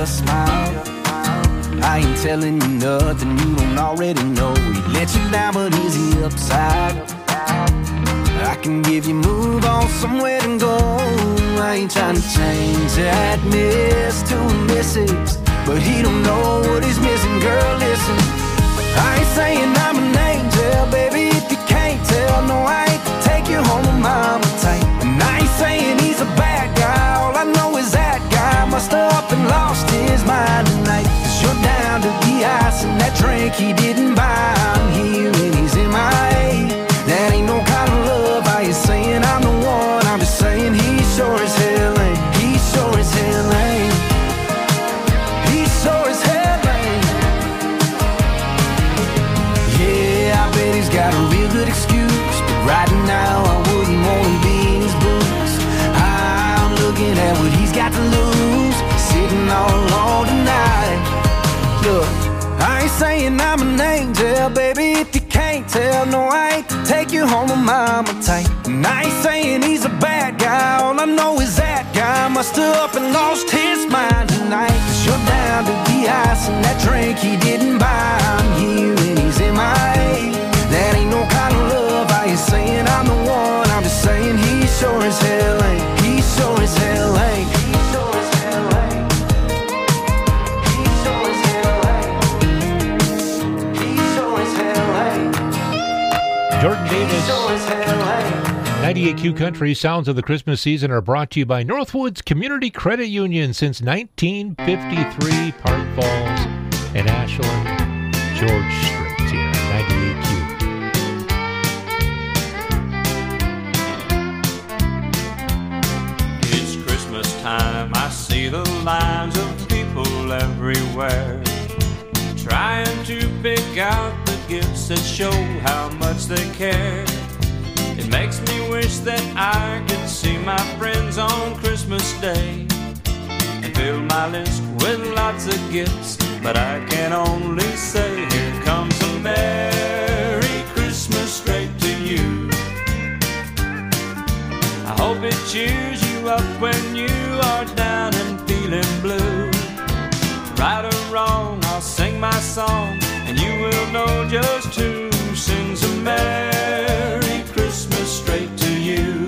just smile. I ain't telling you nothing you don't already know. He let you down, but is he upside? I can give you move on somewhere to go. I ain't trying to change that miss to a misses, but he don't know what he's missing. Girl, listen, I ain't saying I'm an angel, baby, if you can't tell. No, I ain't to take you home with mama tight. And I ain't saying he's a bad guy. All I know is that guy must have up and lost his mind tonight. 'Cause you're down to the ice and that drink he didn't buy. I'm here and he's MIA. That ain't no kind of love. I ain't saying I'm the one. I'm just saying he sure as hell ain't. He sure as hell ain't. He sure as hell ain't. Yeah, I bet he's got a real good excuse, but right now I wouldn't want to be in his boots. I'm looking at what he's got to lose, sitting all alone tonight. Look, I ain't saying I'm an angel, baby, if you can't tell. No, I ain't to take you home with mama tight. And I ain't saying he's a bad guy. All I know is that guy must have up and lost his mind tonight. 'Cause you're down to the ice and that drink he didn't buy. I'm here and he's MIA. That ain't no kind of love. I ain't saying I'm the one. I'm just saying he sure as hell ain't. He sure as hell ain't. He sure as hell ain't. He sure as hell ain't. He sure as hell ain't. Jordan Davis. He sure as hell ain't. 98Q Country Sounds of the Christmas Season are brought to you by Northwoods Community Credit Union since 1953. Park Falls and Ashland, George Strait here, 98Q. It's Christmas time, I see the lines of people everywhere, trying to pick out the gifts that show how much they care. It makes me wish that I could see my friends on Christmas Day and fill my list with lots of gifts, but I can only say here comes a Merry Christmas straight to you. I hope it cheers you up when you are down and feeling blue. Right or wrong, I'll sing my song and you will know just who sings a Merry Christmas straight to you.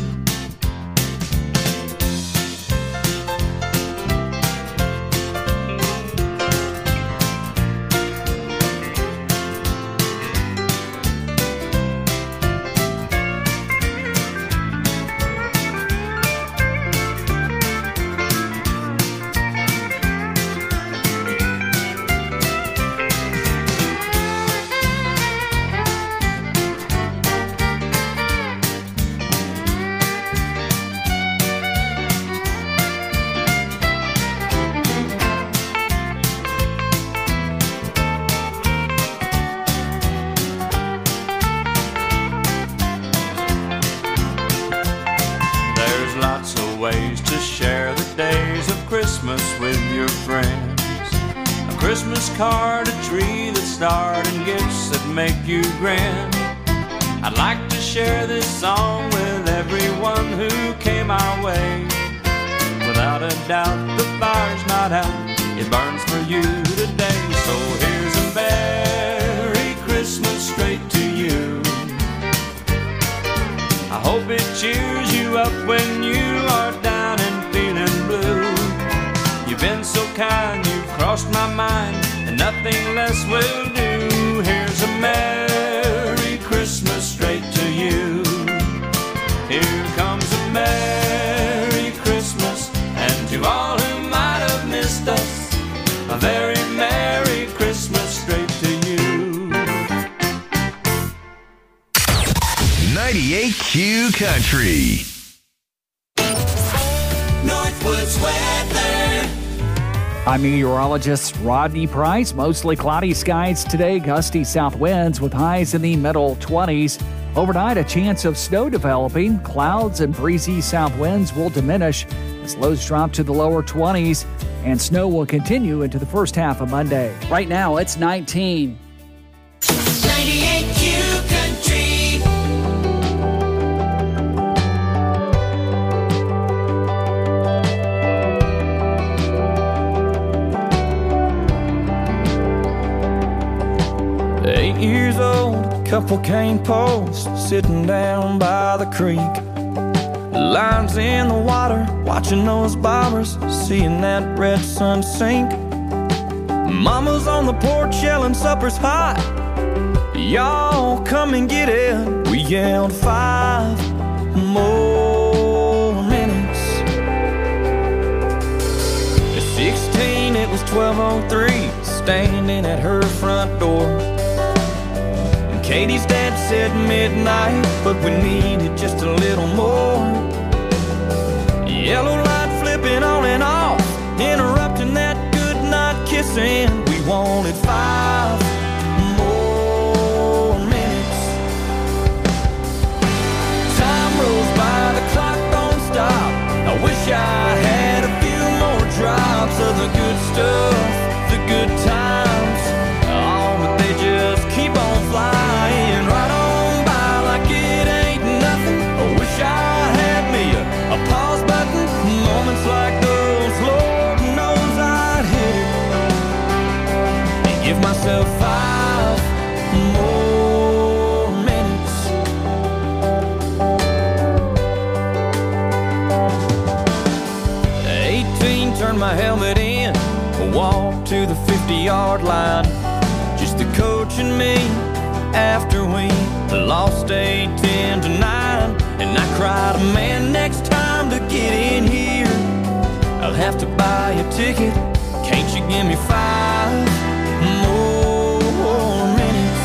Ways to share the days of Christmas with your friends. A Christmas card, a tree that starred, and gifts that make you grin. I'd like to share this song with everyone who came our way. Without a doubt, the fire's not out, it burns for you today. So here's a Merry Christmas straight to you. I hope it cheers you up when you are down and feeling blue. You've been so kind, you've crossed my mind, and nothing less will do. Here's a Merry Christmas straight to you. Here comes a Merry Christmas, and to all who might have missed us, a very Merry Christmas straight to you. 98Q Country. Northwoods weather. I'm meteorologist Rodney Price. Mostly cloudy skies today, gusty south winds with highs in the middle 20s. Overnight, a chance of snow developing. Clouds and breezy south winds will diminish as lows drop to the lower 20s, and snow will continue into the first half of Monday. Right now, it's 19. 98Q Country. years old, couple cane posts sitting down by the creek. Lines in the water, watching those bobbers, seeing that red sun sink. Mama's on the porch yelling supper's hot. Y'all come and get it. We yelled 5 more minutes. At 16 it was 12:03, standing at her front door. And Katie's dad said midnight, but we needed just a little more. Yellow light flipping on and off, interrupting that good night kissing. We wanted 5 more minutes. Time rolls by, the clock don't stop. I wish I had a few more drops of the good stuff, the good times. Oh, but they just keep on flying right on by like it ain't nothing. I wish I had me a pause button. Moments like those, Lord knows I'd hit it and give myself 5 more minutes. 18, turned my helmet in, walked to the 50-yard line. Just the coach and me after we lost 8-10-9. And I cried, man, next time to get in here, I'll have to buy a ticket. Can't you give me 5 more minutes?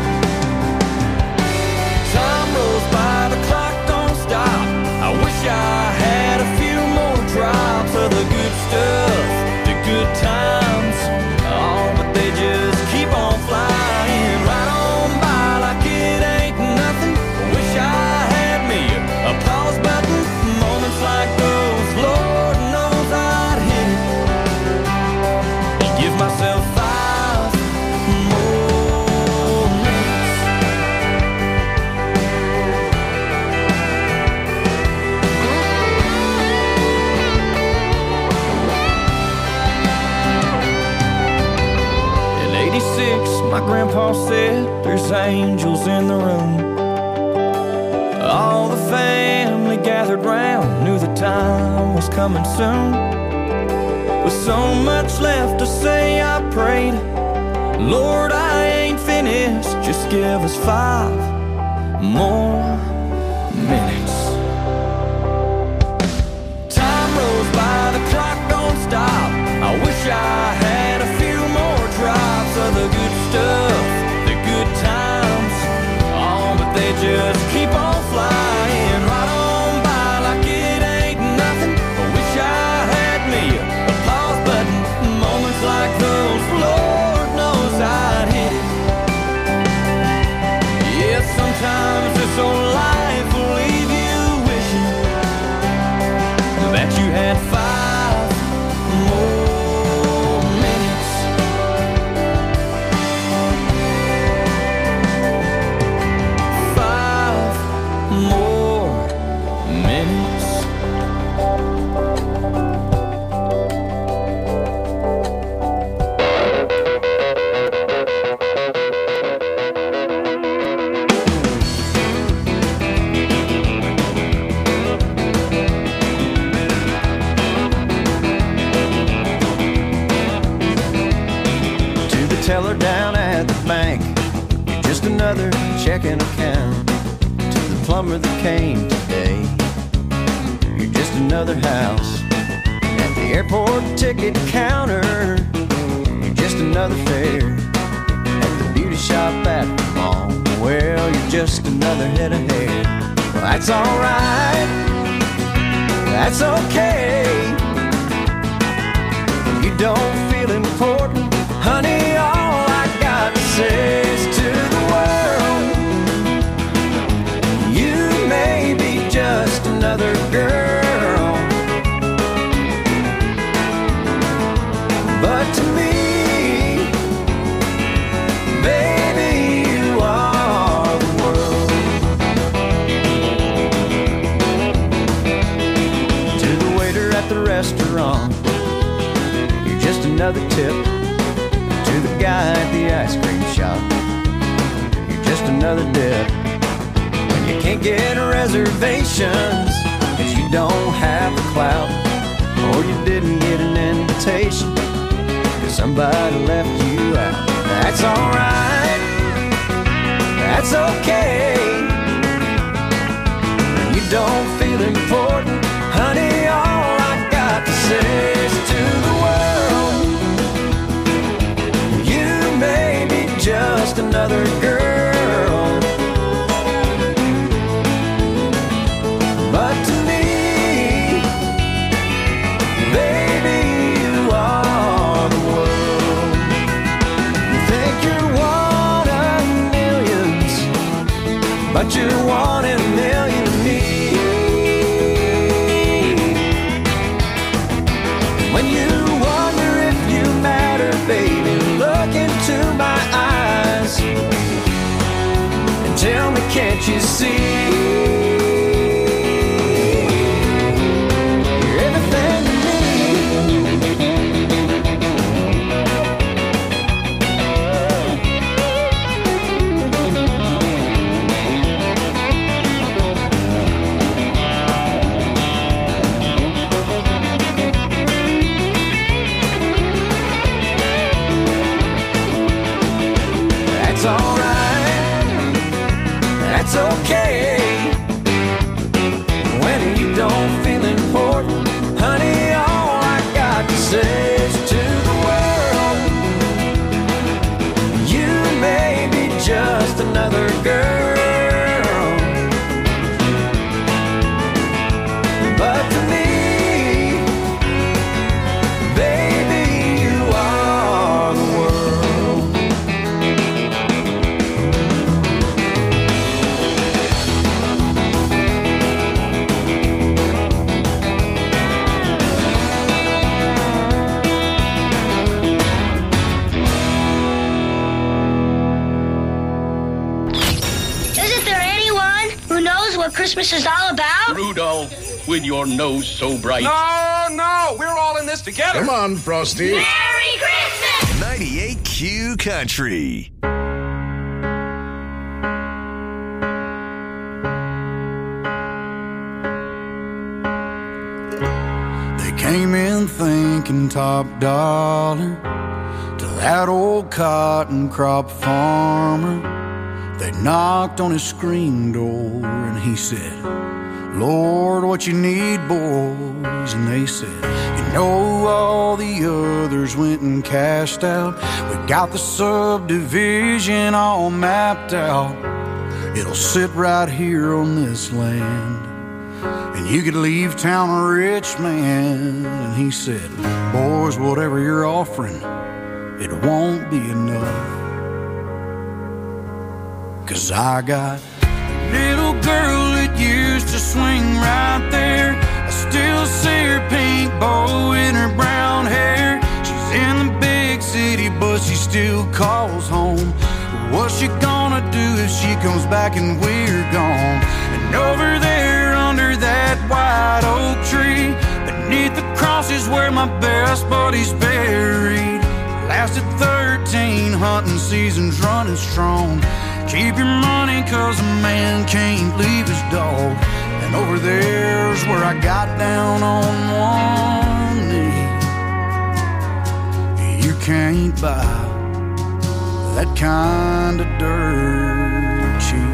Time rolls by, the clock don't stop. I wish I had a few more drops of the good stuff, the good times. Oh, but they just keep on flying right on by like it ain't nothing. I wish I had me a pause button. Moments like those, Lord knows I'd hit it and give myself 5 more minutes. In '86, my grandpa said there's angels in the room. All the family gathered round, knew the time was coming soon. With so much left to say, I prayed, Lord, I ain't finished, just give us 5 more minutes. Time rolls by, the clock don't stop. I wish I had a few more drops of the good stuff, the good times. Oh, but they just keep on flying right on by like it ain't nothing. I wish I had me a pause button. Moments like those, Lord knows I'd hit it. Yeah, sometimes this old life will leave you wishing that you had 5 more minutes. 5 more minutes. To the teller down at the bank, you're just another checking account. To the plumber that came today, you're just another house. At the airport ticket counter, you're just another fare. At the beauty shop at the mall, well, you're just another head of hair. Well, that's alright, that's okay. You don't feel important, honey, all I got to say is to the world, you may be just another girl, but to me, baby, you are the world. To the waiter at the restaurant, you're just another tip. To the guy at the ice cream shop, another dip. When you can't get reservations, 'cause you don't have the clout, or you didn't get an invitation, 'cause somebody left you out. That's alright, that's okay. When you don't feel important, honey, all I got to say is to the world, you may be just another girl, but to me, baby, you are the world. You think you're one of millions, but you're one in a million to me. When you wonder if you matter, baby, look into my eyes and tell me, can't you see? You're everything to me. That's alright, that's okay. When you don't feel important, honey, all I got to say is to the world, you may be just another girl, but to me, baby, you are the world. Isn't there anyone who knows what Christmas is all about? Rudolph, with your nose so bright. No, we're all in this together. Come on, Frosty. Merry Christmas! 98Q Country. They came in thinking top dollar to that old cotton crop farmer. They knocked on his screen door and he said, Lord, what you need, boys? And they said, you know, all the others went and cashed out. We got the subdivision all mapped out. It'll sit right here on this land, and you could leave town a rich man. And he said, boys, whatever you're offering, it won't be enough. 'Cause I got a little girl that used to swing right there. I still see her pink bow in her brown hair. She's in the big city, but she still calls home. What's she gonna do if she comes back and we're gone? And over there under that white oak tree, beneath the cross is where my best buddy's buried. Lasted 13 hunting seasons running strong. Keep your money 'cause a man can't leave his dog. And over there's where I got down on one knee. You can't buy that kind of dirt cheap.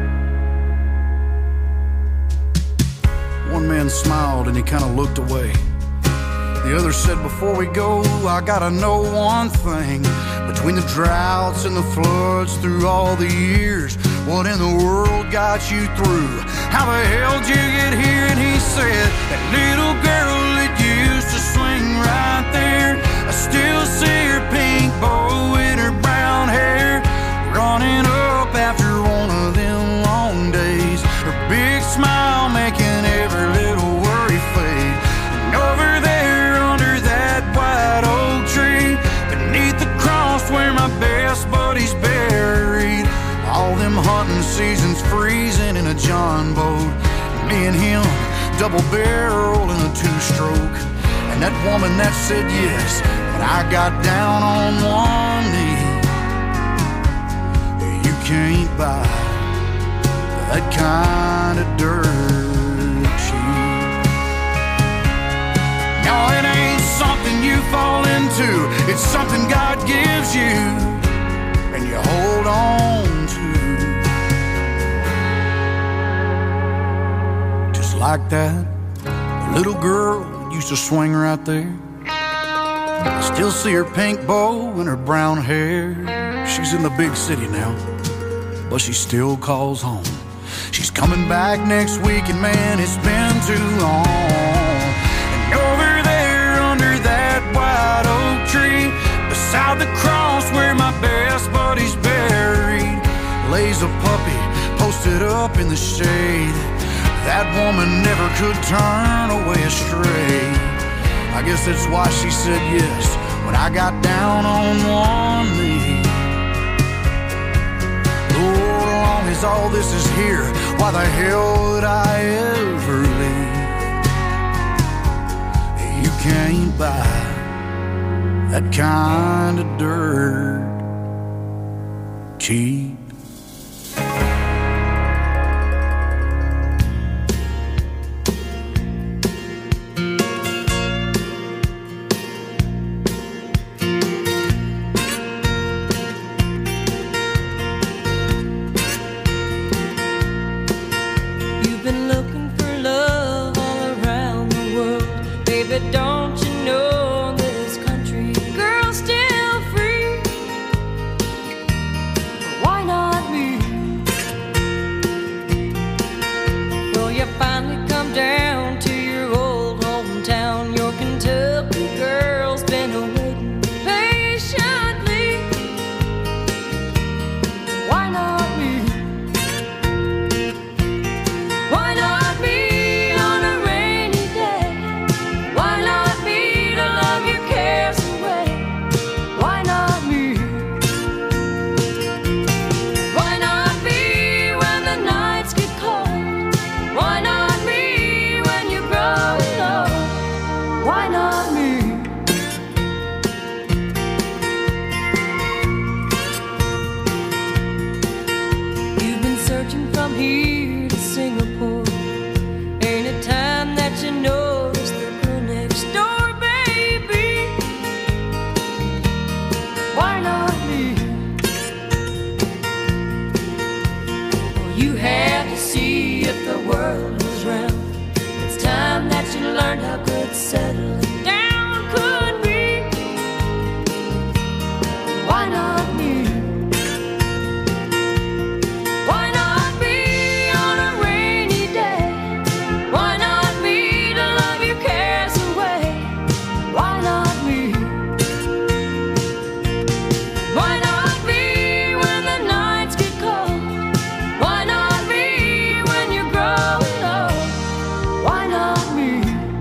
One man smiled and he kind of looked away. The other said, before we go, I gotta know one thing. Between the droughts and the floods through all the years, what in the world got you through? How the hell did you get here? And he said, that little girl that used to swing right there, I still see her pink bow in her brown hair, running up after one of them long days. Her big smile making every little worry fade. And over there under that white oak tree, beneath the cross where my best buddy's buried, all them hunting seasons freezing in a John boat, me and him double barrel in a two-stroke. And that woman that said yes, but I got down on one knee. You can't buy It's something God gives you and you hold on to. Just like that, the little girl used to swing right there. I still see her pink bow and her brown hair. She's in the big city now, but she still calls home. She's coming back next week, and man, it's been too long. And over there under that white oak tree, beside the cross where my best buddy's buried, lays a puppy posted up in the shade. That woman never could turn away astray. I guess that's why she said yes when I got down on one knee. Lord, as long as all this is here, why the hell would I ever leave? You can't buy that kind of dirt cheap. Don't you know this country girl's still free? Why not me? Well, you finally come down to your old hometown. Your Kentucky girl's been waiting patiently. Why not me? Why not me? Learn how good settling down could be. Why not me? Why not me on a rainy day? Why not me to love your cares away? Why not me? Why not me when the nights get cold? Why not me when you're growing old? Why not me?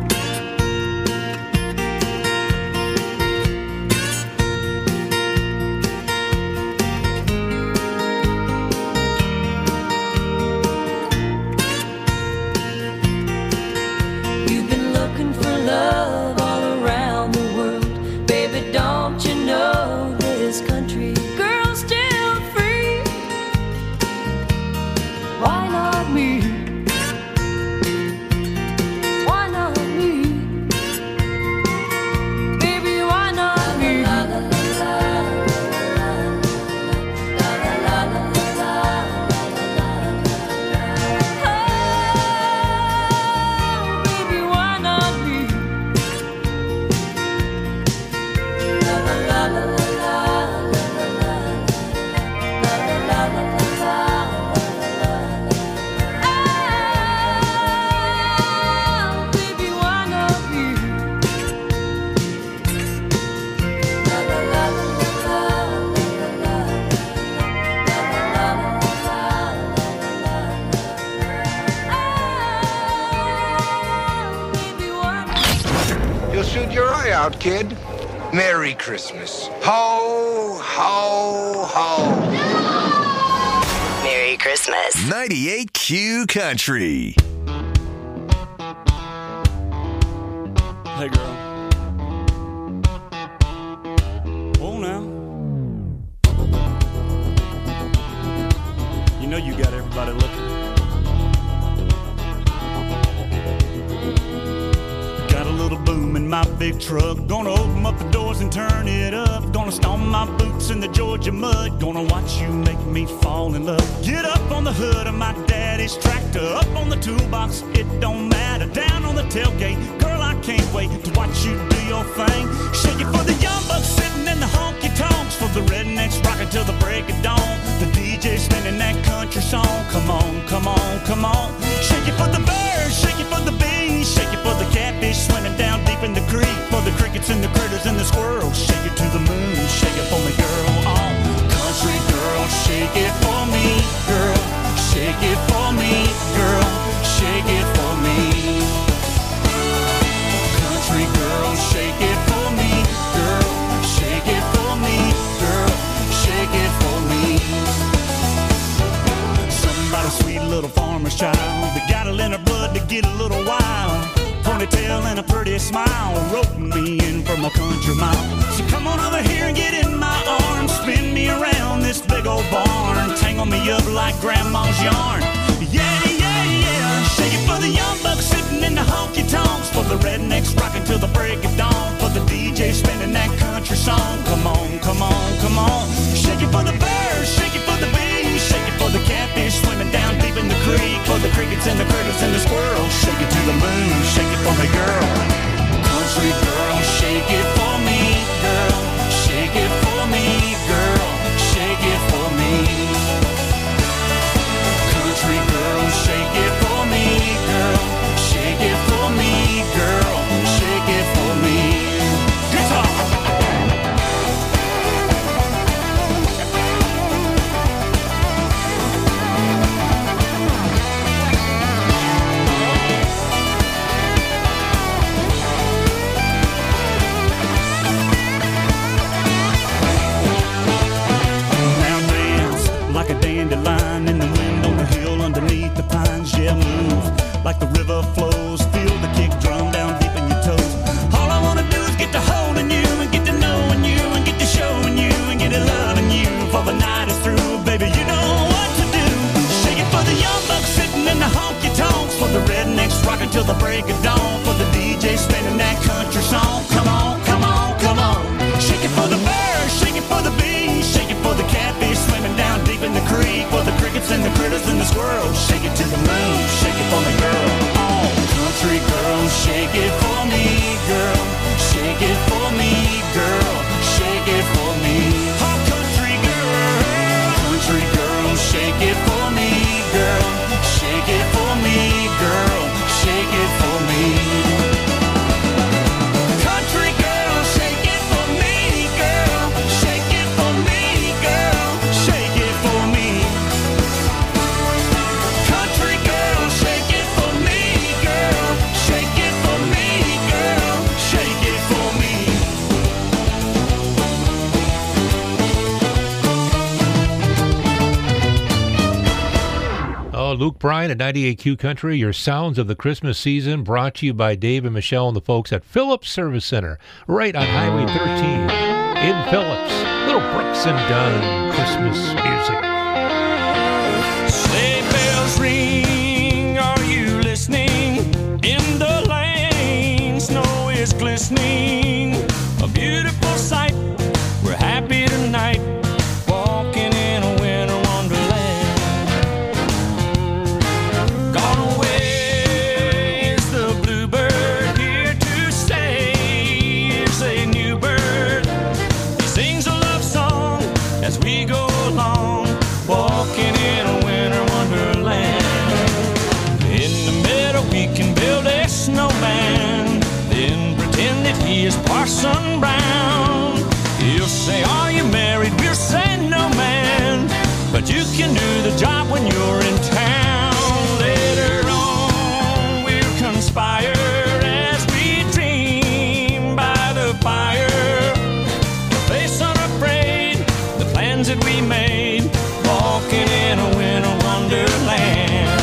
Out, kid. Merry Christmas. Ho, ho, ho. Merry Christmas. 98Q Country. Hey, girl. Oh, now. You know you got everybody looking. Got a little boom in my big truck. Gonna open up the doors and turn it up. Gonna stomp my boots in the Georgia mud. Gonna watch you make me fall in love. Get up on the hood of my daddy's tractor. Up on the toolbox, it don't matter. Down on the tailgate, girl, I can't wait to watch you do your thing. Shake it for the young bucks sitting in the honky-tonks. For the rednecks rocking till the break of dawn. The DJ spinning that country song. Come on, come on, come on. Shake it for the birds, shake it for the bees. Shake it for the catfish swimming down deep in the creek. For the crickets and the critters and the squirrels. Shake it to the moon, shake it for me, girl. Oh, country girl, shake it for me, girl. Shake it for me, girl. Shake it for me. Country girl, shake it for me, girl. Shake it for me, girl. Shake it for me. Something about a sweet little farmer's child that got it in her blood to get a little wild. Ponytail and a pretty smile roped me in from a country mile. So come on over here and get in my arms. Spin me around this big old barn. Tangle me up like grandma's yarn. Yeah, yeah, yeah. Shake it for the young bucks sitting in the honky-tonks. For the rednecks rocking till the break of dawn. For the DJ spinning that country song. Come on, come on, come on. Shake it for the birds, shake it for the bees. Shake it for the catfish swimming down deep in the creek. For the crickets and the critters and the squirrels. Shake it to the moon, shake it for me, girl. Country girl, shake it for me, girl. Shake it for me, girl. Shake it for me. Country girl, shake it for me, girl. Shake it for me, girl. Shake it for me. Guitar. Like a dandelion in the wind on the hill underneath the pines. Yeah, move like the river flows. Feel the kick drum down deep in your toes. All I wanna do is get to holding you and get to knowing you and get to showing you and get to loving you. For the night is through, baby, you know what to do. Shake it for the young bucks sitting in the honky-tonks. For the rednecks rocking till the break of dawn. For the DJ spinning that country song. Come on, come on, come on. Shake it for the birds, shake it for the bees. Shake it for the catfish swimming down deep in the creek. For the crickets and the critters and the squirrels. Shake it to the moon, shake it for me, girl. Oh, country girl, shake it for me, girl. Shake it for me, girl. Shake it for me. Oh, country girl, shake it for me, girl. Shake it for me, girl. Shake it for me. Country girl, shake it for me, girl. Shake it for me, girl. Shake it for me. Country girl, shake it for me, girl. Shake it for me, girl. Shake it for me. Oh, Luke Bryan at 98Q Country, your sounds of the Christmas season, brought to you by Dave and Michelle and the folks at Phillips Service Center, right on Highway 13 in Phillips. Little Brooks and Dunn Christmas music. Sleigh bells ring, are you listening? In the lane, snow is glistening. A beautiful sight, we're happy tonight, walking in a winter wonderland. Gone away is the bluebird, here to stay is a new bird. He sings a love song as we go along, walking in a winter wonderland. In the meadow we can build a snowman, then pretend that he is Parson Brown. He'll say, are you married? We'll say, no, man, but you can do the job when you're in town. Later on we'll conspire as we dream by the fire, face unafraid the plans that we made, walking in a winter wonderland.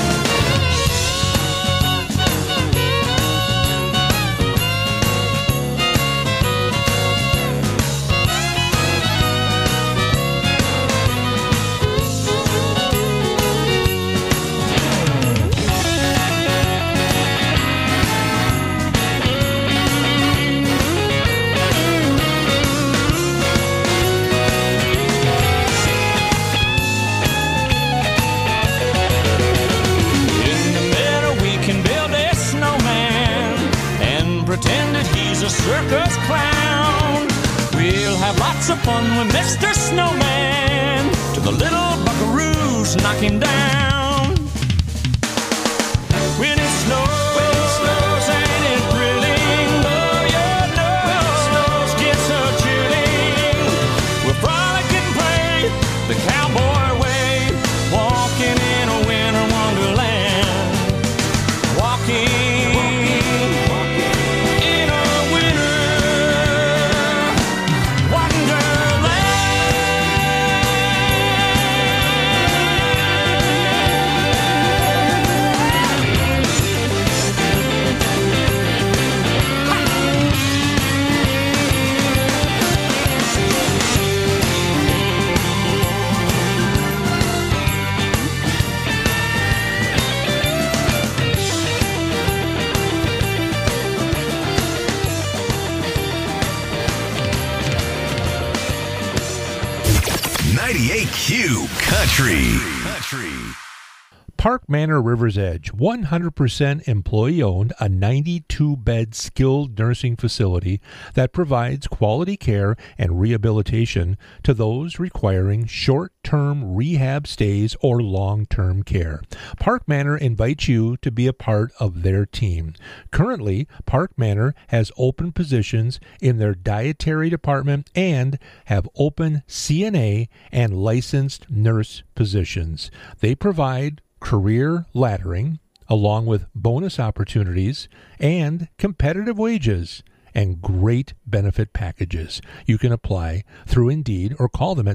of fun with Mr. Snowman to the little buckaroos knocking down. When it snows and it's drilling, oh your nose gets so chilling. We'll frolic and play the cowboy way, walking in a winter wonderland. Walking in a winter Country. Park Manor River's Edge, 100% employee-owned, a 92-bed skilled nursing facility that provides quality care and rehabilitation to those requiring short-term rehab stays or long-term care. Park Manor invites you to be a part of their team. Currently, Park Manor has open positions in their dietary department and have open CNA and licensed nurse positions. They provide career laddering, along with bonus opportunities and competitive wages and great benefit packages. You can apply through Indeed or call them at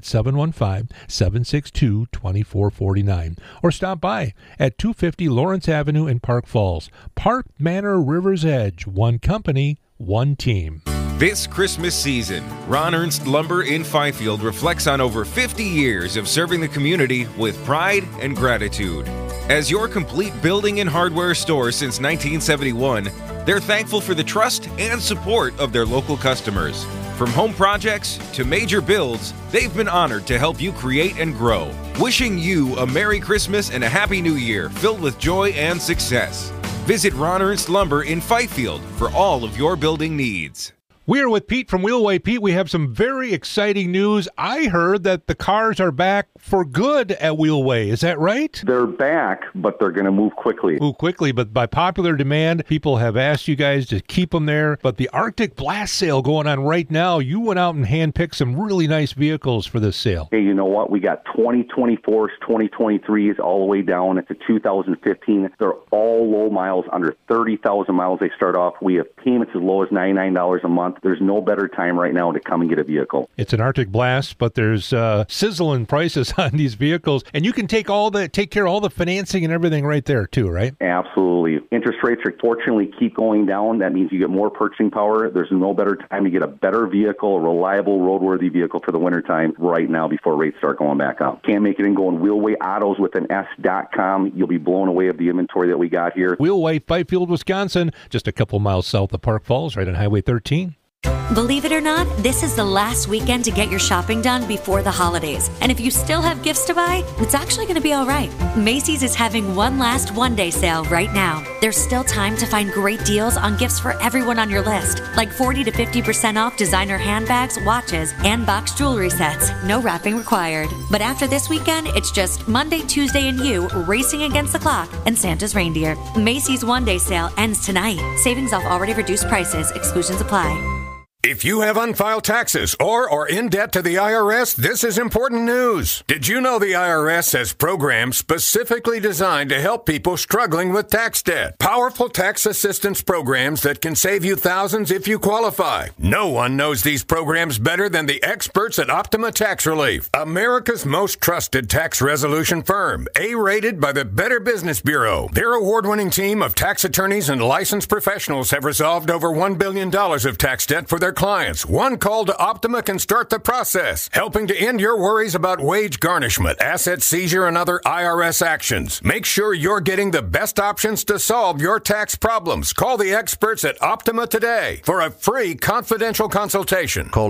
715-762-2449 or stop by at 250 Lawrence Avenue in Park Falls. Park Manor River's Edge, one company, one team. This Christmas season, Ron Ernst Lumber in Fifield reflects on over 50 years of serving the community with pride and gratitude. As your complete building and hardware store since 1971, they're thankful for the trust and support of their local customers. From home projects to major builds, they've been honored to help you create and grow. Wishing you a Merry Christmas and a Happy New Year filled with joy and success. Visit Ron Ernst Lumber in Fifield for all of your building needs. We're with Pete from Wheelway. Pete, we have some very exciting news. I heard that the cars are back for good at Wheelway. Is that right? They're back, but they're going to move quickly. But by popular demand, people have asked you guys to keep them there. But the Arctic Blast sale going on right now, you went out and handpicked some really nice vehicles for this sale. Hey, you know what? We got 2024s, 2023s, all the way down to 2015. They're all low miles, under 30,000 miles they start off. We have payments as low as $99 a month. There's no better time right now to come and get a vehicle. It's an Arctic Blast, but there's sizzling prices on these vehicles, and you can take care of all the financing and everything right there too, right? Absolutely. Interest rates are fortunately keep going down. That means you get more purchasing power. There's no better time to get a better vehicle, a reliable, roadworthy vehicle for the wintertime right now before rates start going back up. Can't make it and go on Wheelway Autos with an S.com. You'll be blown away of the inventory that we got here. Wheelway, Fifield, Wisconsin, just a couple miles south of Park Falls, right on Highway 13. Believe it or not, this is the last weekend to get your shopping done before the holidays. And if you still have gifts to buy, it's actually going to be all right. Macy's is having one last one-day sale right now. There's still time to find great deals on gifts for everyone on your list, like 40 to 50% off designer handbags, watches, and box jewelry sets. No wrapping required. But after this weekend, it's just Monday, Tuesday, and you racing against the clock and Santa's reindeer. Macy's one-day sale ends tonight. Savings off already reduced prices. Exclusions apply. If you have unfiled taxes or are in debt to the IRS, this is important news. Did you know the IRS has programs specifically designed to help people struggling with tax debt? Powerful tax assistance programs that can save you thousands if you qualify. No one knows these programs better than the experts at Optima Tax Relief, America's most trusted tax resolution firm, A-rated by the Better Business Bureau. Their award-winning team of tax attorneys and licensed professionals have resolved over $1 billion of tax debt for their clients. One call to Optima can start the process, helping to end your worries about wage garnishment, asset seizure, and other IRS actions. Make sure you're getting the best options to solve your tax problems. Call the experts at Optima today for a free confidential consultation. Call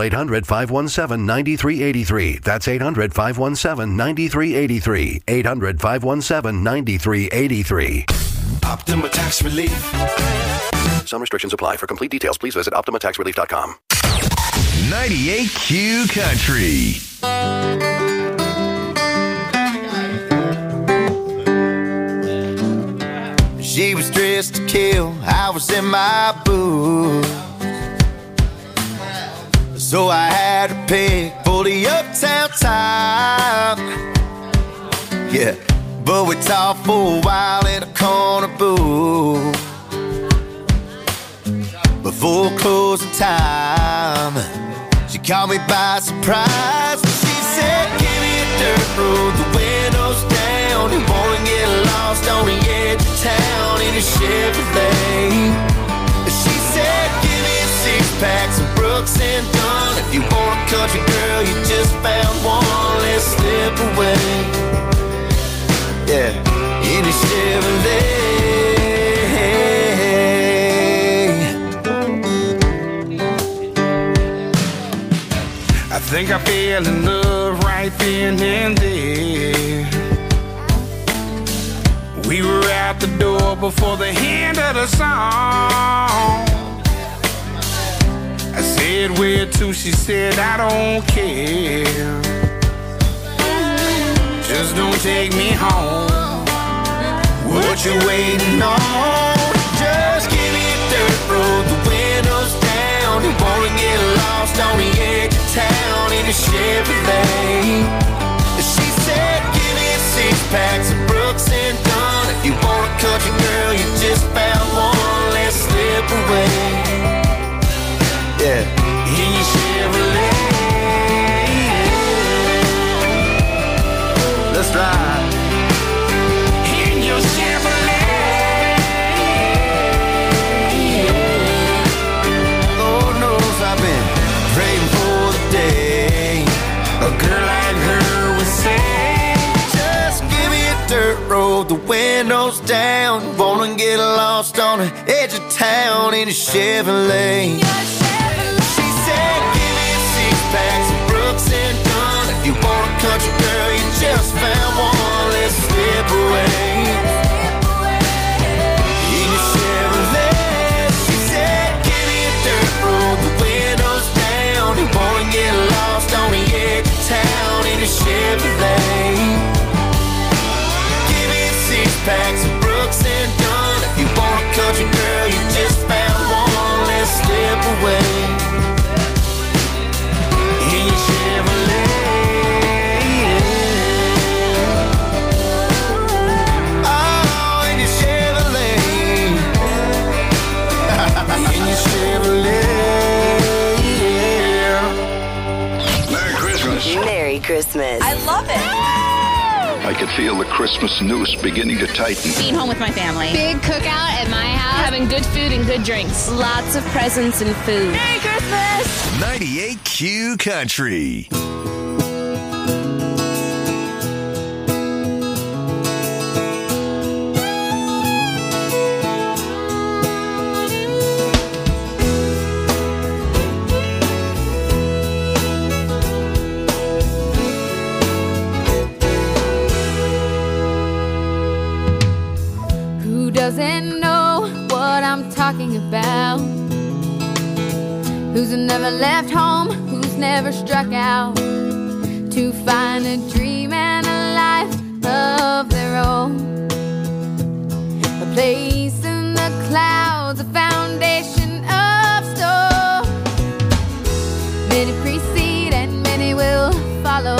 800-517-9383. That's 800-517-9383. 800-517-9383. Optima Tax Relief. Some restrictions apply. For complete details, please visit OptimaTaxRelief.com. 98Q Country. She was dressed to kill, I was in my boots. So I had to pick for the uptown time. Yeah, but we talked for a while in a corner booth. Before closing time, she caught me by surprise. She said, give me a dirt road, the windows down. You wanna get lost on the edge of town in a Chevrolet. She said, give me a six-pack, some Brooks and Dunn. If you want a country girl, you just found one. Let's slip away. Yeah, in a Chevrolet. I think I fell in love right then and there. We were out the door before the end of the song. I said, where to? She said, I don't care. Just don't take me home. What you waiting on? Just give me a dirt road, the windows down. You wanna get lost on the edge of town in a Chevrolet. She said, give me a six-pack, some Brooks and Dunn. If you want a country girl, you just found one. Let's slip away. Yeah, in your Chevrolet. Let's ride. In your Chevrolet. Lord knows I've been praying for the day a girl like her would say, just give me a dirt road, the windows down. Wanna get lost on the edge of town in a Chevrolet. She said, give me a six-pack, some Brooks and Dunn. If you want a country girl, you just found one. Let's slip away. In a Chevrolet. She said, give me a dirt road, the windows down. You wanna get lost on the edge of town in a Chevrolet. Give me a six-pack, some Brooks and Dunn. If you want a country girl, you just found one. Let's slip away. In your Chevrolet. Oh, in your Chevrolet. In your Chevrolet. Merry Christmas. Merry Christmas. I love it. I could feel the Christmas noose beginning to tighten. Being home with my family. Big cookout at my house. Having good food and good drinks. Lots of presents and food. Merry Christmas. 98Q Country. Who doesn't know what I'm talking about? Who's never left home? Who's never struck out to find a dream and a life of their own? A place in the clouds, a foundation of stone. Many precede and many will follow.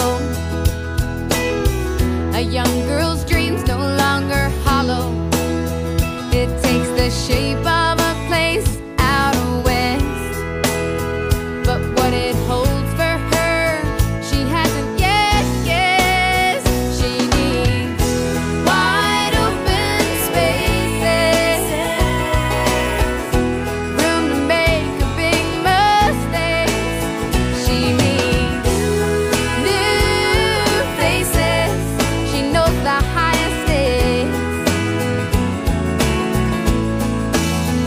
A young girl's dreams no longer hollow. It takes the shape of a place out west, but what it holds for her, she hasn't yet guessed. She needs wide open spaces, room to make a big mistake. She needs new faces. She knows the highest stakes.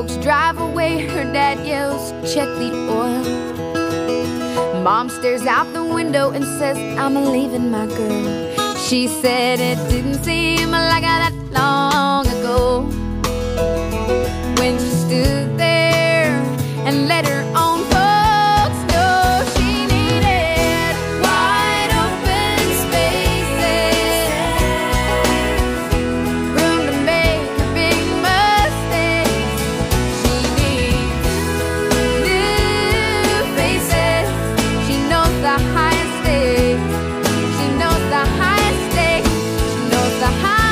folks drive away, her dad yells, check the oil. Mom stares out the window and says, I'm leaving my girl. She said it didn't seem like that long ago when she stood there and let her own folks know she needed wide open spaces, room to make her big mistakes. She needs new faces. She knows the highest stakes. She knows the highest stakes. She knows the highest stakes.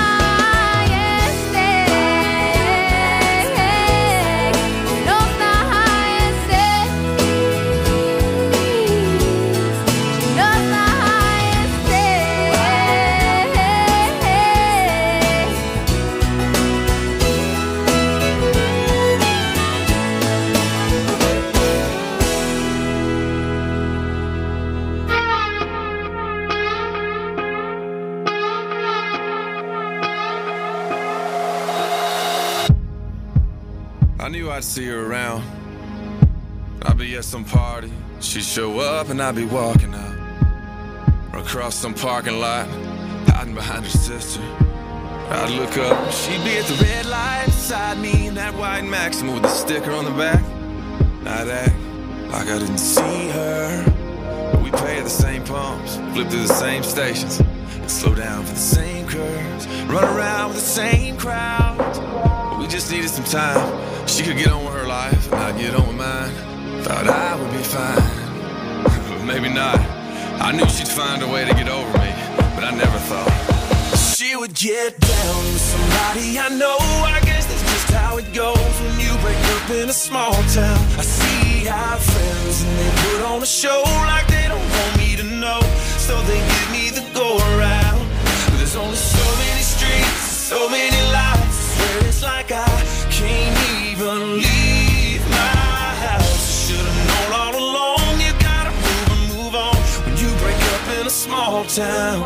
Knows the highest stakes. She knows the highest I knew I'd see her around. I'd be at some party, she'd show up and I'd be walking out. Or across some parking lot, hiding behind her sister. I'd look up, she'd be at the red light beside me in that white Maxima with the sticker on the back. I'd act like I didn't see her, but we pay at the same pumps, flip through the same stations, and slow down for the same curves, run around with the same crowds. But we just needed some time. She could get on with her life, and I'd get on with mine. Thought I would be fine, but maybe not. I knew she'd find a way to get over me, but I never thought she would get down with somebody I know. I guess that's just how it goes when you break up in a small town. I see our friends and they put on a show like they don't want me to know, so they give me the go around. But there's only so many streets, so many lights. I swear it's like I can't even leave my house. Should've known all along, you gotta move and move on when you break up in a small town.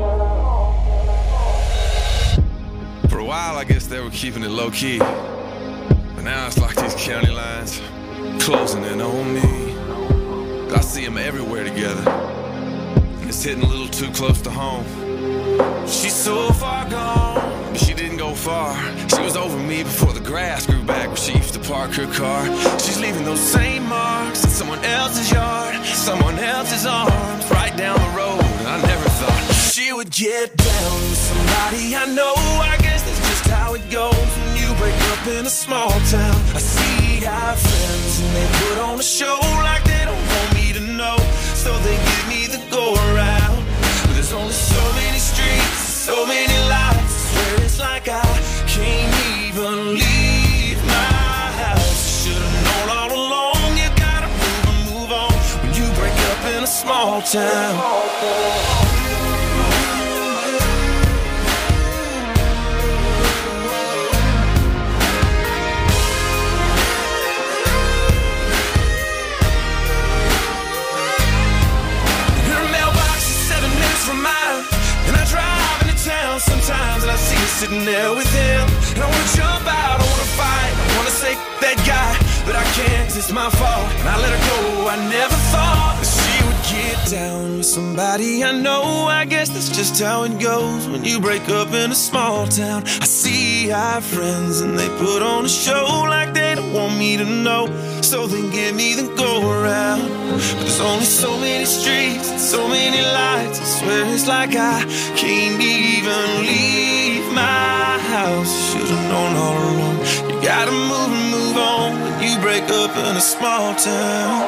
For a while I guess they were keeping it low key, but now it's like these county lines closing in on me. I see them everywhere together, and it's hitting a little too close to home. She's so far gone, but she didn't go far. She was over me before the grass grew back where she used to park her car. She's leaving those same marks in someone else's yard, someone else's arms, right down the road. And I never thought she would get down with somebody I know. I guess that's just how it goes when you break up in a small town. I see our friends and they put on a show like they don't want me to know, so they give me the go around. But there's only so many streets, so many lights. I swear it's like I can't even leave my house. Should've known all along, you gotta move and move on when you break up in a small town. From mine, and I drive into town sometimes and I see her sitting there with him, and I wanna jump out, I wanna fight, I wanna say that guy, but I can't 'cause it's my fault, and I let her go. I never thought that she would get down with somebody I know. I guess that's just how it goes when you break up in a small town. I see our friends and they put on a show like they don't want me to know, so they give me the go around. But there's only so many streets and so many lights. I swear it's like I can't even leave my house. Should've known all along, you gotta move and move on when you break up in a small town.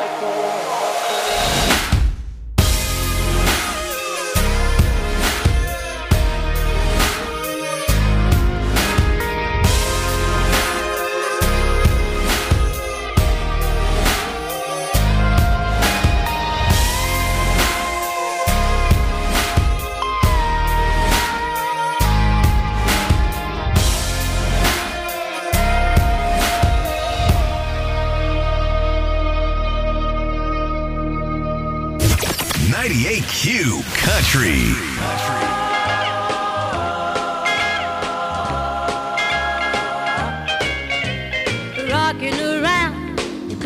Q Country. Rock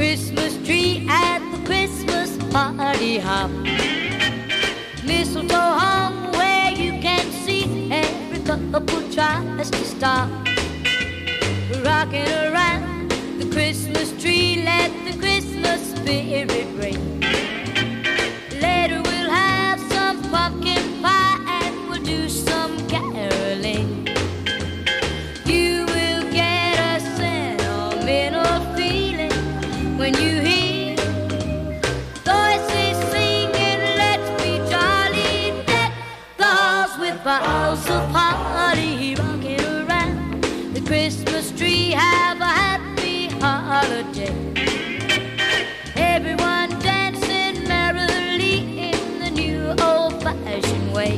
Christmas tree at the Christmas party hop. Mistletoe hung where you can see every couple tries to stop. Rocking around the Christmas tree, let the Christmas spirit ring. Later we'll have some pumpkin pie and we'll do some caroling. You will get a sentimental feeling when you hear voices singing, let's be jolly, deck the halls with boughs of holly. Rocking around the Christmas tree, have a happy holiday. Everyone dancing merrily in the new old-fashioned way.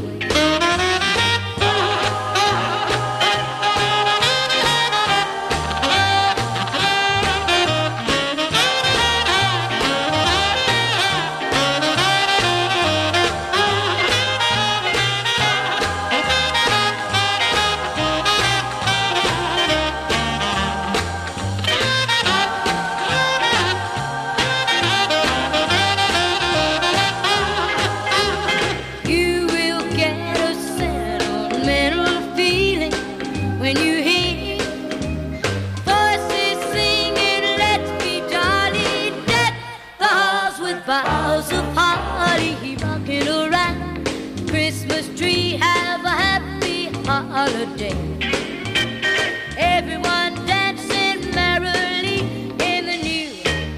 Boughs of holly, rocking around the Christmas tree, have a happy holiday. Everyone dancing merrily in the new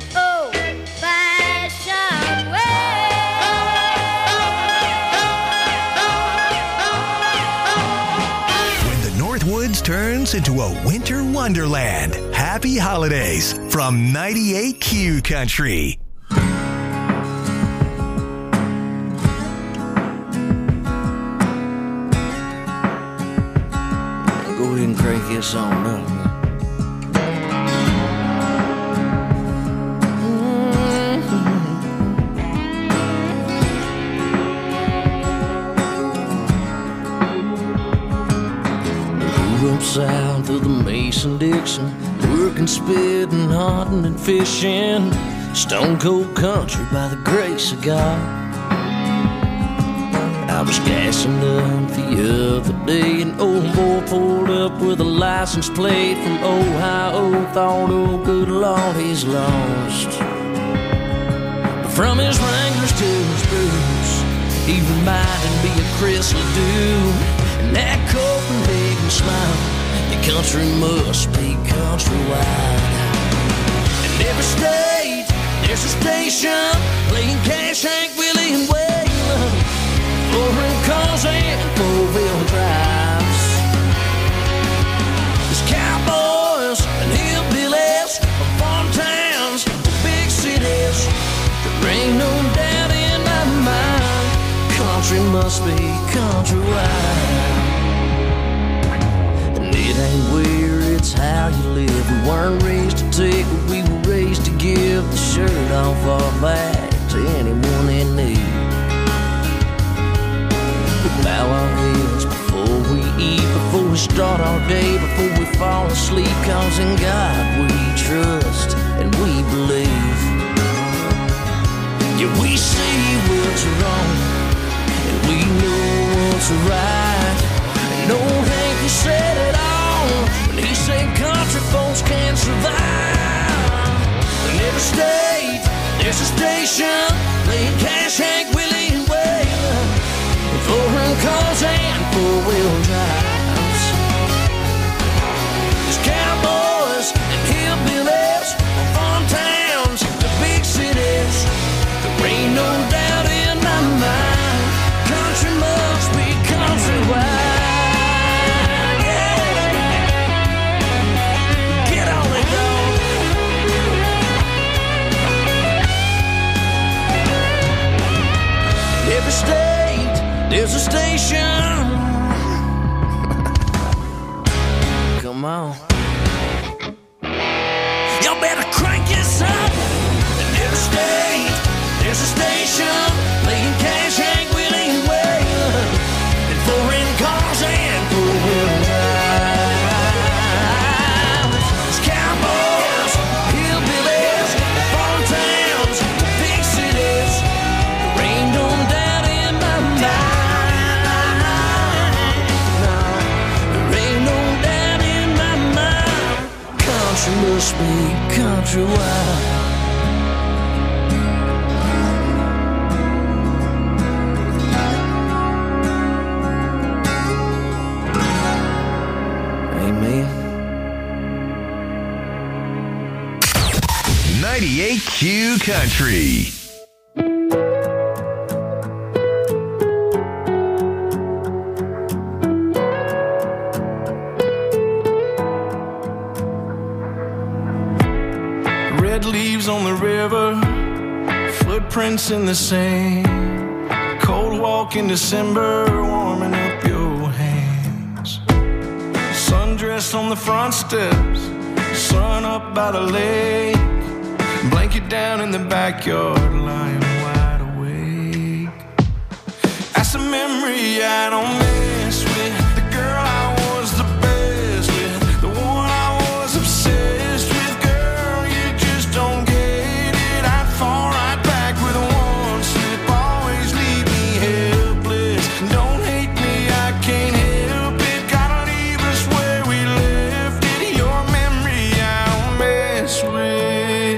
old-fashioned way. When the Northwoods turns into a winter wonderland. Happy holidays from 98Q Country. Crank this on up. Grew up south of the Mason-Dixon, working, spitting, hunting, and fishing. Stone cold country by the grace of God. I was gassing up the other day, an old boy pulled up with a license plate from Ohio. Thought, oh good Lord, he's lost. But from his Wranglers to his boots, he reminded me of Chris Ledoux. And that Copenhagen smile, the country must be countrywide. In every state, there's a station playing Cash, Hank, Willie, and Waylon. Foreign cars and four-wheel drives. There's cowboys and hillbillies from farm towns to big cities. There ain't no doubt in my mind, country must be countrywide. And it ain't where, it's how you live. We weren't raised to take what we were raised to give. The shirt off our back to anyone in need. Bow our heads before we eat, before we start our day, before we fall asleep. Cause in God we trust and we believe. Yeah, we see what's wrong and we know what's right. And old Hank, he said it all when he said country folks can't survive. In every state, there's a station playing Cash, Hank, Willie, and Waylon. Foreign cars and four-wheel drives. There's cowboys and hillbillies from farm towns to big cities. There ain't no doubt in my mind, country must be countrywide. Yeah. Get on it, dog. Every state, there's a station. Come on. Y'all better crank this up. In every state, there's a station playing Cash, Hank, Willie, and Waylon. And foreign cars and four-wheel drives. There's cowboys, hillbillies, and farm 98Q Country. Red leaves on the river, footprints in the sand. Cold walk in December, warming up your hands. Sundress on the front steps, sun up by the lake. Blanket down in the backyard, lying wide awake. That's a memory I don't miss with the girl I was the best with, the one I was obsessed with. Girl, you just don't get it. I'd fall right back with one slip, always leave me helpless. Don't hate me, I can't help it. Gotta leave us where we left it. Your memory I don't mess with.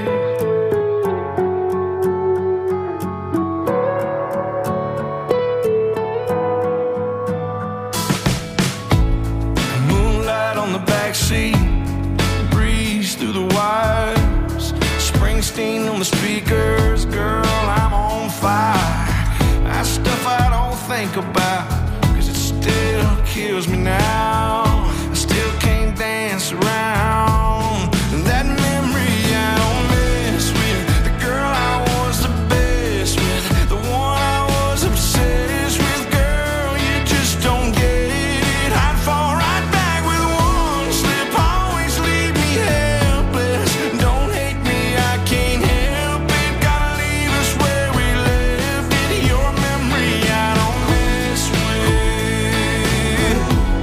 Breeze through the wires, Springsteen on the speakers. Girl, I'm on fire. That stuff I don't think about, 'cause it still kills me now. I still can't dance around that memory I don't mess with. The girl I was the best with, the one I was obsessed with. Girl, you just don't get it. I'd fall right back with one slip, always leave me helpless. Don't hate me, I can't help it. Gotta leave us where we left it. Your memory I don't mess with.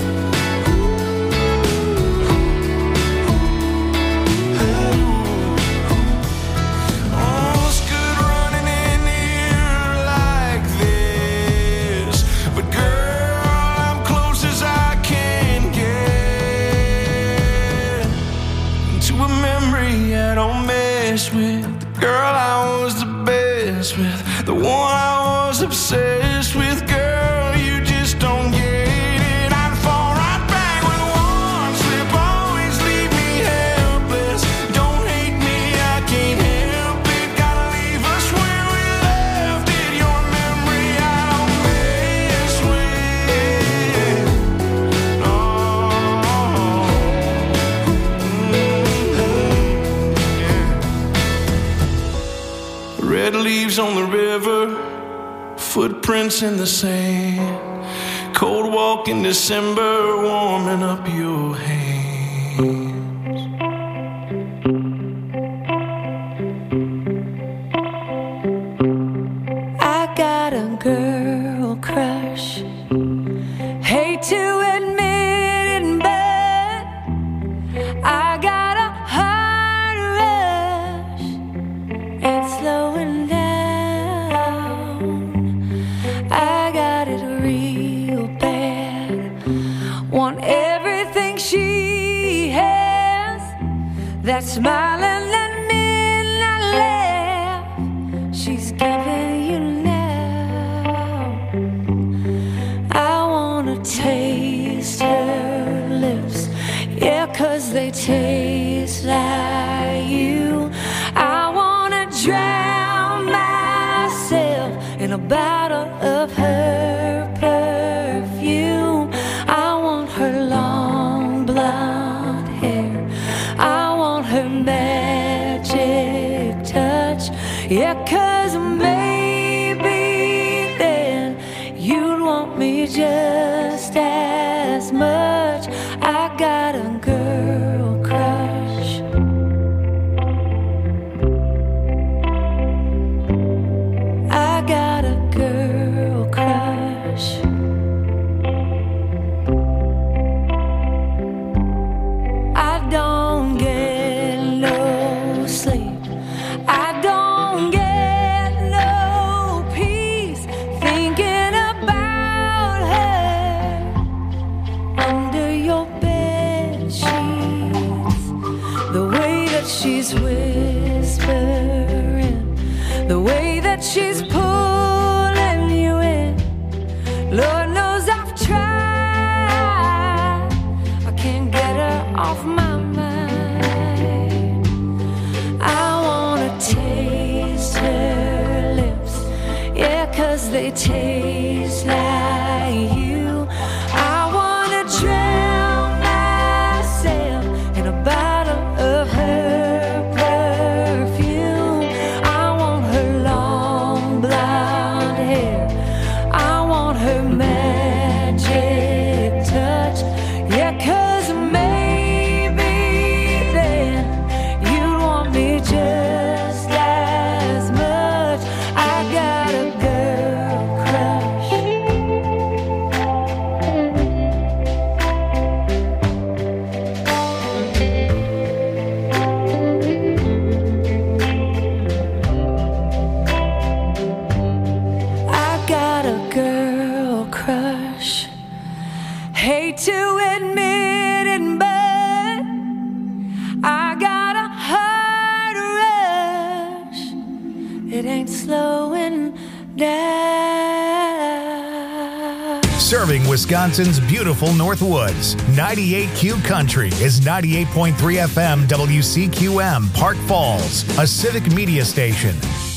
Oh, it's good running in here like this, but girl, I'm close as I can get to a memory I don't mess with. The girl I was the best with, the one I was obsessed with. Girl, you just don't get it. I'd fall right back with one slip, always leave me helpless. Don't hate me, I can't help it. Gotta leave us where we left it. Your memory I don't mess with. Red leaves on the river, footprints in the sand. Cold walk in December, warming up your hands. I got a girl crush. Hate to admit it, but I got a heart rush. It's slowing down. I got it real bad. Want everything she has. That smiling, that midnight laugh she's giving you now. I wanna taste her lips, yeah, 'cause they taste like you. I wanna drown myself in a bottle of her perfume. I want her long blonde hair, I want her magic touch, yeah, 'cause maybe then you'd want me just as much. I got a girl crush. I got a girl crush. I don't get no sleep, I don't get no peace thinking about her under your bed sheets. The way that she's whispering, the way that she's pulling you in. Lord knows I've tried, I can't get her off my mind. I wanna 'cause they taste like you. I wanna drown myself in a bottle of her perfume. I want her long blonde hair. I want her magic touch. Yeah, 'cause maybe then you'd want me just as much. I got a girl crush. I got a girl crush. Hate to admit it, but I got a heart rush. It ain't slowing down. Serving Wisconsin's beautiful Northwoods, 98Q Country is 98.3 FM WCQM, Park Falls, a civic media station.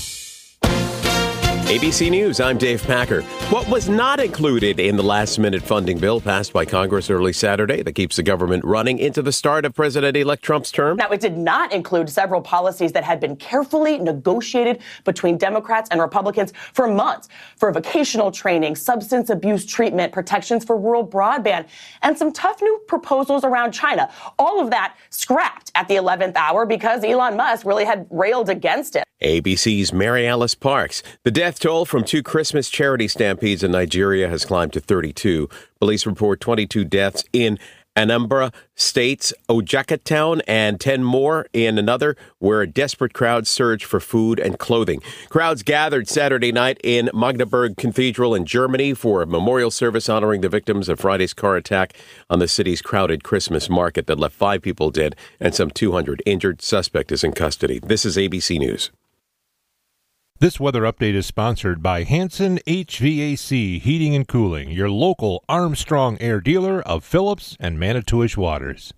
ABC News, I'm Dave Packer. What was not included in the last-minute funding bill passed by Congress early Saturday that keeps the government running into the start of President-elect Trump's term? Now, it did not include several policies that had been carefully negotiated between Democrats and Republicans for months, for vocational training, substance abuse treatment, protections for rural broadband, and some tough new proposals around China. All of that scrapped at the 11th hour because Elon Musk really had railed against it. ABC's Mary Alice Parks. The death toll from 2 Christmas charity stampedes in Nigeria has climbed to 32. Police report 22 deaths in Anambra State's Ojaka town and 10 more in another where a desperate crowd surged for food and clothing. Crowds gathered Saturday night in Magdeburg Cathedral in Germany for a memorial service honoring the victims of Friday's car attack on the city's crowded Christmas market that left 5 people dead and some 200 injured. Suspect is in custody. This is ABC News. This weather update is sponsored by Hanson HVAC Heating and Cooling, your local Armstrong Air dealer of Phillips and Manitowish Waters.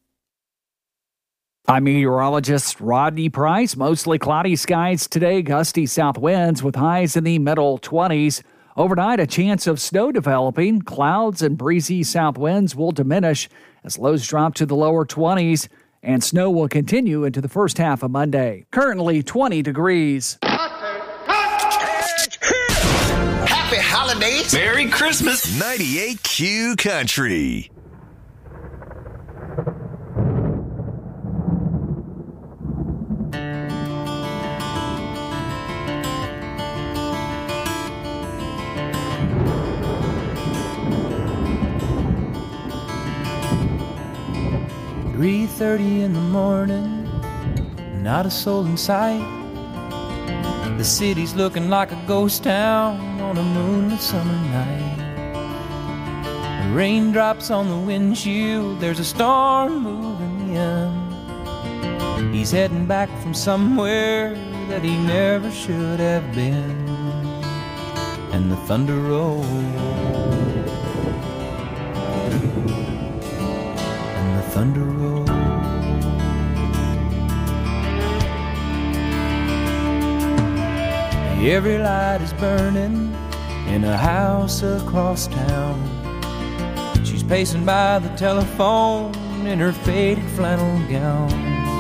I'm meteorologist Rodney Price. Mostly cloudy skies today, gusty south winds with highs in the middle 20s. Overnight, a chance of snow developing. Clouds and breezy south winds will diminish as lows drop to the lower 20s, and snow will continue into the first half of Monday. Currently 20 degrees. Happy holidays. Merry Christmas. 98Q Country. "3:30 in the morning, not a soul in sight. The city's looking like a ghost town on a moonlit summer night. Raindrops on the windshield, there's a storm moving in. He's heading back from somewhere that he never should have been. And the thunder rolls, and the thunder rolls. Every light is burning in a house across town. She's pacing by the telephone in her faded flannel gown,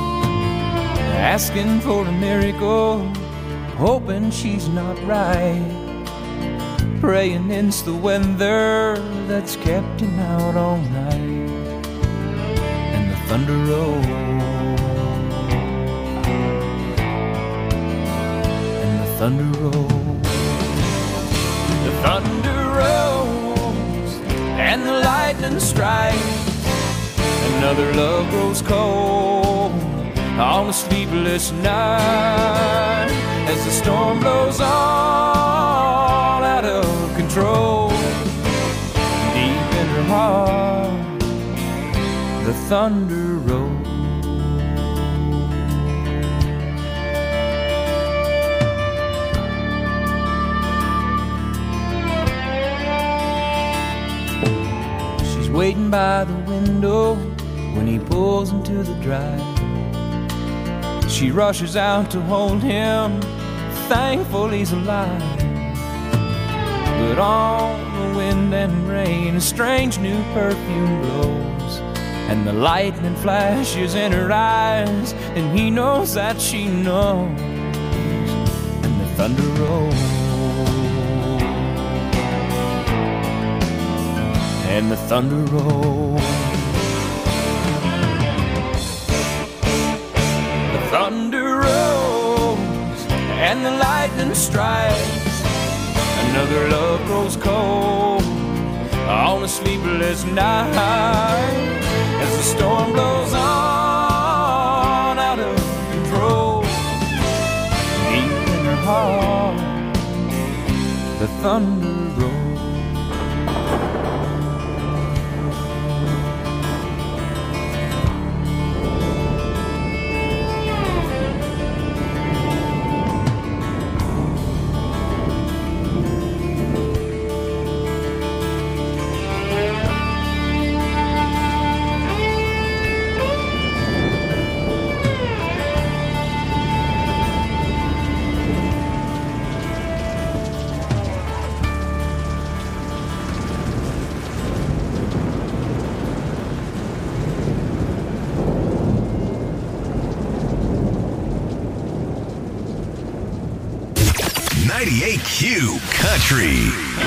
asking for a miracle, hoping she's not right, praying it's the weather that's kept him out all night. And the thunder rolls, thunder rolls, the thunder rolls, and the lightning strikes. Another love grows cold on a sleepless night as the storm blows all out of control. Deep in her heart, the thunder rolls. Waiting by the window when he pulls into the drive. She rushes out to hold him, thankful he's alive. But on the wind and rain, a strange new perfume blows, and the lightning flashes in her eyes, and he knows that she knows, and the thunder rolls, and the thunder rolls. The thunder rolls, and the lightning strikes. Another love grows cold on a sleepless night, as the storm blows on out of control. Deep in her heart, the thunder rolls. Q Country.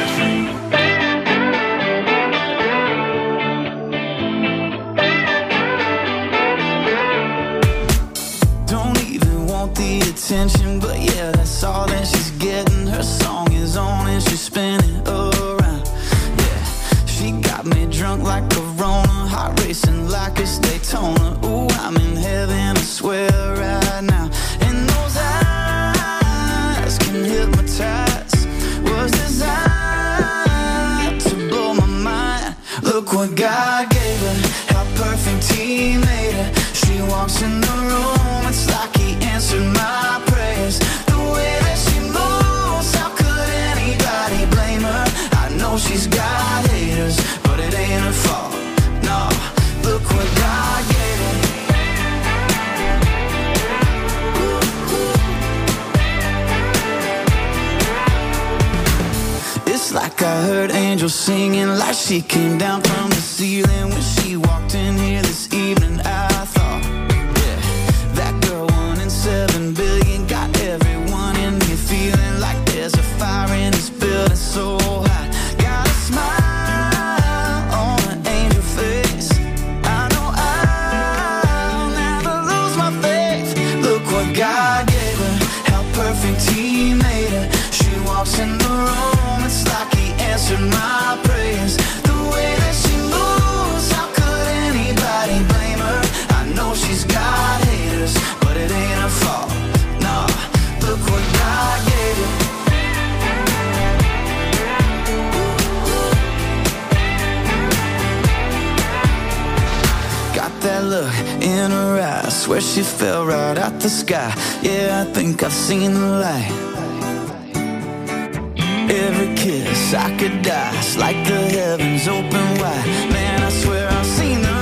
Don't even want the attention, but yeah, that's all that she's getting. Her song is on and she's spinning around. Yeah, she got me drunk like Corona, heart racing like it's Daytona. Ooh, I'm in heaven, I swear right now. And those eyes can hypnotize, was designed to blow my mind. Look what God gave her, how perfect He made her. She walks in the room, it's like He answered my prayers. The way that she moves, how could anybody blame her? I know she's got haters, but it ain't her fault. No, look what God gave her. It's like I heard angels singing, like she came down from the ceiling when she walked in here this evening. I thought, yeah, that girl 1 in 7 billion got everyone in here feeling like there's a fire in this building so hot. Got a smile on an angel face. I know I'll never lose my faith. Look what God gave her, how perfect He made her. She walks in the room, it's like He answered my prayers. The way that she moves, how could anybody blame her? I know she's got haters, but it ain't her fault. No, look what God gave her. Got that look in her eyes, swear she fell right out the sky. Yeah, I think I've seen the light. Every kiss I could die, it's like the heavens open wide. Man, I swear I've seen the